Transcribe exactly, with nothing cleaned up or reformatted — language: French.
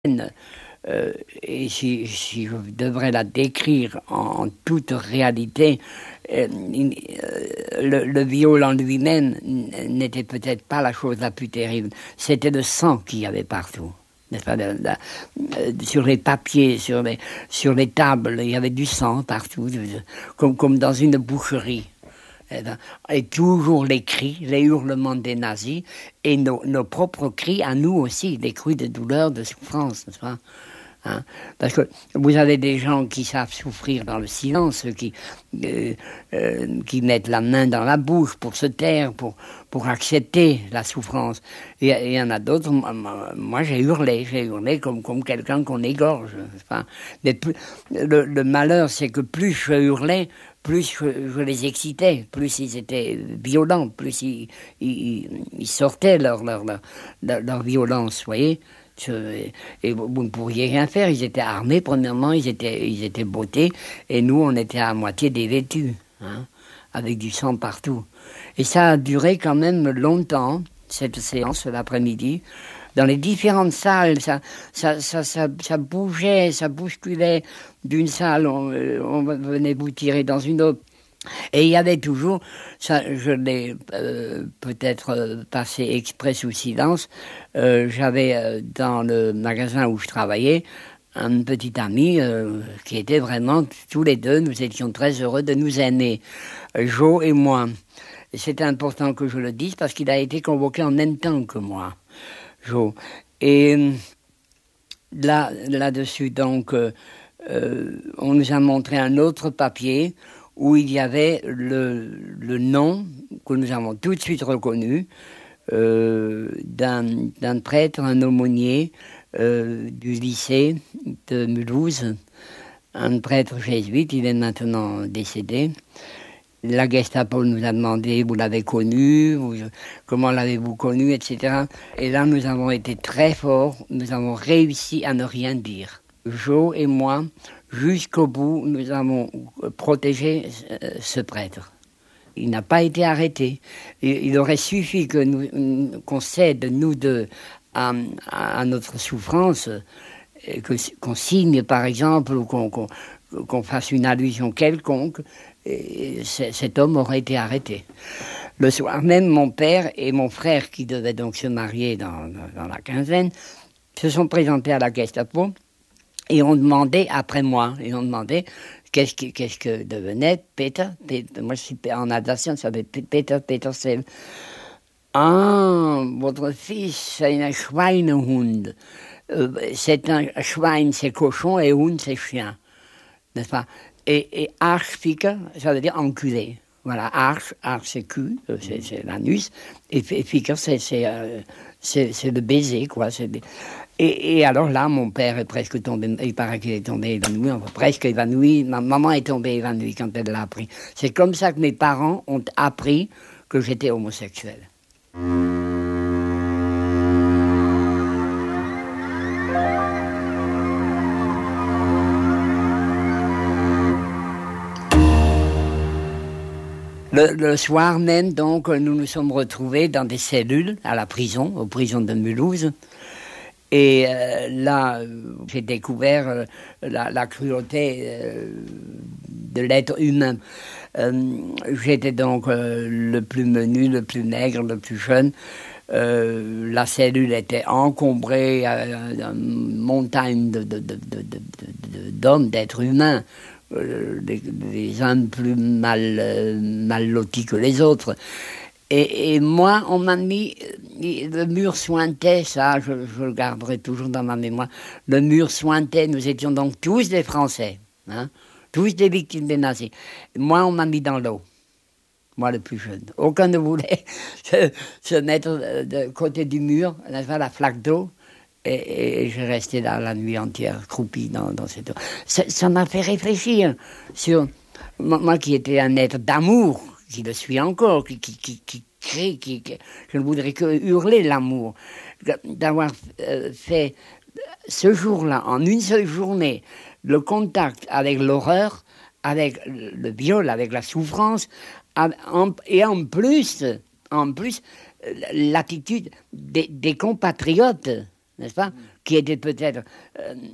Euh, et si, si je devrais la décrire en, en toute réalité, euh, le, le viol en lui-même n'était peut-être pas la chose la plus terrible. C'était le sang qu'il y avait partout. N'est-ce pas, de, de, de, sur les papiers, sur les, sur les tables, il y avait du sang partout, de, de, comme, comme dans une boucherie. Et, et toujours les cris, les hurlements des nazis, et nos, nos propres cris à nous aussi, des cris de douleur, de souffrance, n'est-ce pas? Hein? Parce que vous avez des gens qui savent souffrir dans le silence, qui, euh, euh, qui mettent la main dans la bouche pour se taire, pour, pour accepter la souffrance. Et il y en a d'autres, moi, moi j'ai hurlé, j'ai hurlé comme, comme quelqu'un qu'on égorge. Enfin, mais plus, le, le malheur, c'est que plus je hurlais, plus je, je les excitais, plus ils étaient violents, plus ils, ils, ils sortaient leur, leur, leur, leur, leur violence, vous voyez. Et vous ne pourriez rien faire, ils étaient armés, premièrement, ils étaient, ils étaient bottés, et nous, on était à moitié dévêtus, hein, avec du sang partout. Et ça a duré quand même longtemps, cette séance, l'après-midi. Dans les différentes salles, ça, ça, ça, ça, ça bougeait, ça bousculait d'une salle, on, on venait vous tirer dans une autre. Et il y avait toujours, ça, je l'ai euh, peut-être euh, passé exprès sous silence, euh, j'avais euh, dans le magasin où je travaillais un petit ami euh, qui était vraiment, tous les deux, nous étions très heureux de nous aimer, Joe et moi. Et c'est important que je le dise parce qu'il a été convoqué en même temps que moi, Joe. Et là, là-dessus, donc, euh, euh, on nous a montré un autre papier où il y avait le, le nom que nous avons tout de suite reconnu euh, d'un, d'un prêtre, un aumônier euh, du lycée de Mulhouse, un prêtre jésuite, il est maintenant décédé. La Gestapo nous a demandé, vous l'avez connu, vous, comment l'avez-vous connu, et cetera. Et là, nous avons été très forts, nous avons réussi à ne rien dire. Joe et moi, jusqu'au bout, nous avons protégé ce prêtre. Il n'a pas été arrêté. Il aurait suffi que nous, qu'on cède, nous deux, à, à notre souffrance, que, qu'on signe, par exemple, ou qu'on, qu'on, qu'on fasse une allusion quelconque, et cet homme aurait été arrêté. Le soir même, mon père et mon frère, qui devaient donc se marier dans, dans la quinzaine, se sont présentés à la Gestapo, et on demandait, après moi, et on demandait qu'est-ce que, qu'est-ce que devenait Peter, Peter. Moi, je suis en Alsacien, ça s'appelle Peter Petersen. Ah, votre fils, c'est un Schweinehund. Euh, c'est un Schwein, c'est cochon, et Hund, c'est chien. N'est-ce pas? Et, et Arschficker, ça veut dire enculé. Voilà, Arsch, Arsch, c'est cul, c'est, c'est l'anus, et, et Ficker, c'est, c'est, euh, c'est, c'est le baiser, quoi. C'est des... Et, et alors là, mon père est presque tombé, il paraît qu'il est tombé évanoui, enfin, presque évanoui. Ma maman est tombée évanouie quand elle l'a appris. C'est comme ça que mes parents ont appris que j'étais homosexuel. Le, le soir même, donc, nous nous sommes retrouvés dans des cellules à la prison, aux prisons de Mulhouse. Et euh, là, j'ai découvert euh, la, la cruauté euh, de l'être humain. Euh, j'étais donc euh, le plus menu, le plus maigre, le plus jeune. Euh, la cellule était encombrée euh, d'une montagne de, de, de, de, de, de, d'hommes, d'êtres humains. Euh, les, les uns plus mal, euh, mal lotis que les autres. Et, et moi, on m'a mis, le mur sointait, ça, je, je le garderai toujours dans ma mémoire, le mur sointait, nous étions donc tous des Français, hein, tous des victimes des nazis. Moi, on m'a mis dans l'eau, moi le plus jeune. Aucun ne voulait se, se mettre de côté du mur, la flaque d'eau, et, et je restais là la nuit entière, croupi dans, dans cette eau. Ça, ça m'a fait réfléchir sur, moi qui étais un être d'amour, qui le suis encore, qui, qui, qui, qui crie, qui, qui, je ne voudrais que hurler l'amour, d'avoir euh, fait ce jour-là, en une seule journée, le contact avec l'horreur, avec le viol, avec la souffrance, en, et en plus, en plus, l'attitude des, des compatriotes, n'est-ce pas, qui était peut-être... Euh,